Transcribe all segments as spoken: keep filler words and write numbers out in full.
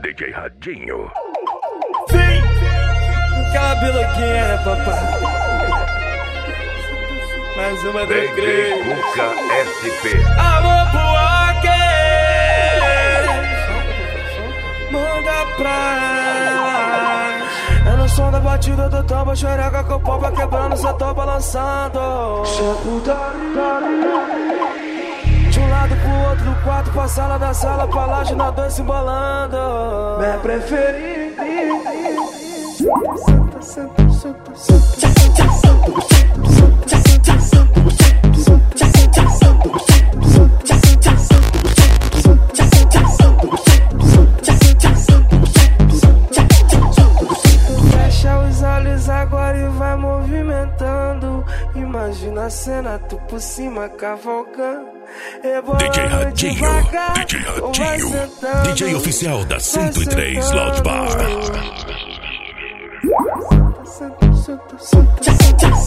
D J Radinho. Vem! Aquela biloquinha, né, papai? Mais uma D do J Cuca S P. Alô, Buaque! Manda pra ela. É no som da batida do tambo, xereca com o pau quebrando, cê tô balançando. De um lado pro outro, do quarto pra sala, da sala pra laje, nós dois se embolando. Minha preferida. Senta, senta, senta, senta. Fecha os olhos agora e vai movimentando. Imagina a cena, tu por cima cavalcando. D J Radinho, devagar, D J Radinho, D J oficial da cento e três Loud Bar. Senta, senta, senta.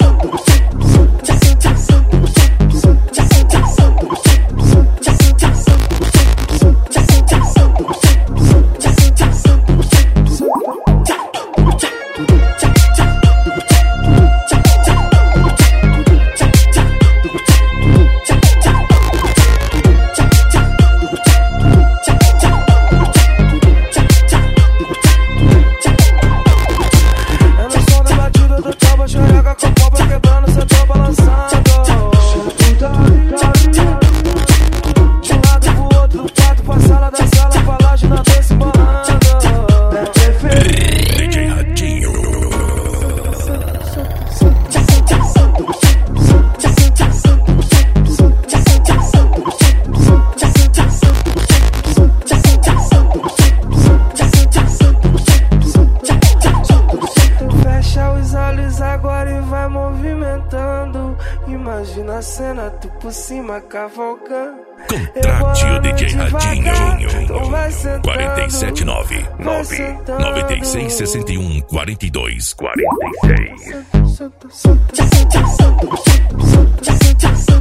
Imagina a cena, tu por cima cavalcando. Contrate o D J Radinho. quatro sete nove, nove nove seis, seis um, quatro dois, quatro seis.